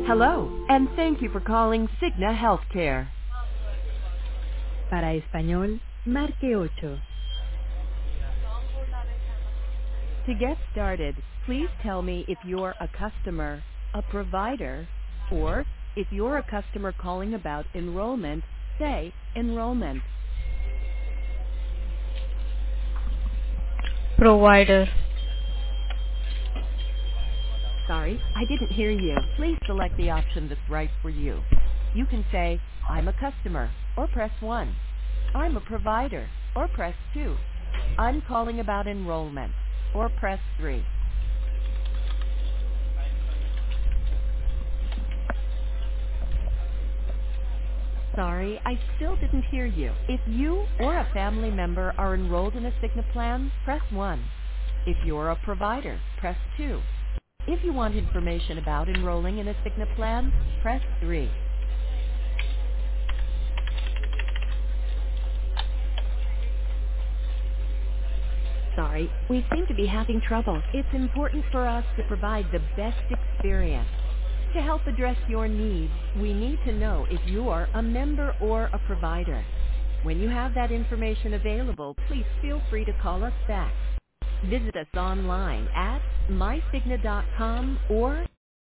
Hello, and thank you for calling Cigna Healthcare. Para español, marque 8. To get started, please tell me if you're a customer, a provider, or if you're a customer calling about enrollment, say enrollment. Provider. Sorry, I didn't hear you. Please select the option that's right for you. You can say, I'm a customer, or press 1. I'm a provider, or press 2. I'm calling about enrollment, or press 3. Sorry, I still didn't hear you. If you or a family member are enrolled in a Cigna plan, press 1. If you're a provider, press 2. If you want information about enrolling in a Cigna plan, press 3. Sorry, we seem to be having trouble. It's important for us to provide the best experience. To help address your needs, we need to know if you are a member or a provider. When you have that information available, please feel free to call us back. Visit us online at mycigna.com or